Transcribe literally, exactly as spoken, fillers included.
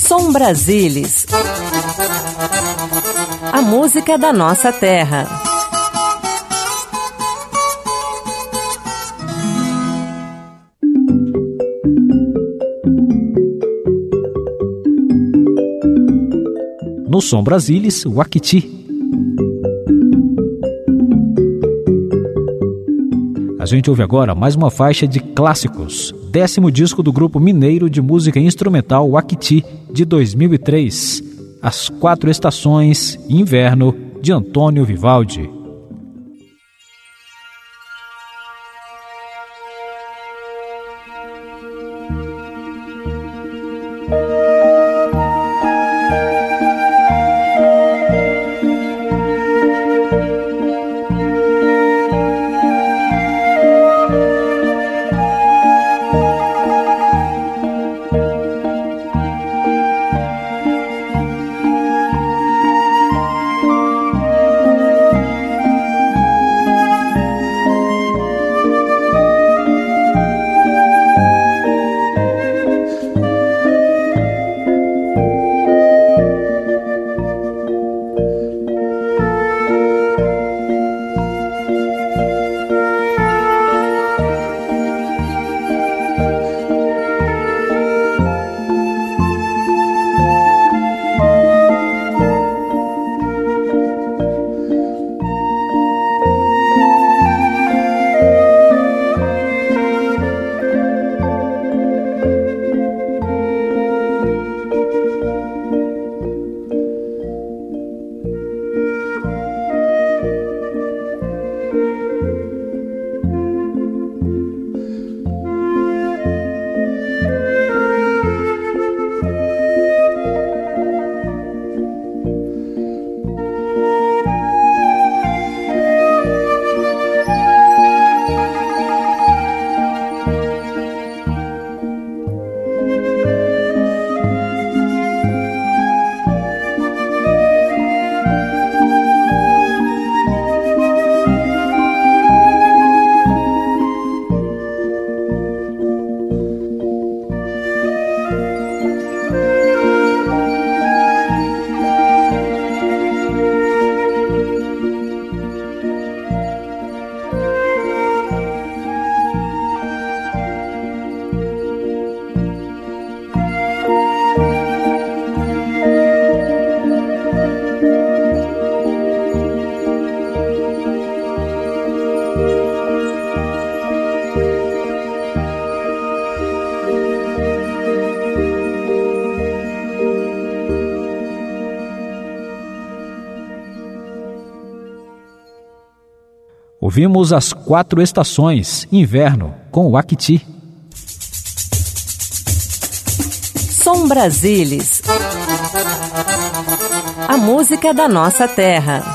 Som Brasilis. A música da nossa terra. No Som Brasilis, o Akiti. A gente ouve agora mais uma faixa de clássicos, décimo disco do grupo mineiro de música instrumental o Akiti, de dois mil e três, As Quatro Estações, Inverno, de Antônio Vivaldi. Ouvimos As Quatro Estações, Inverno, com o Akiti. Som Brasilis. A música da nossa terra.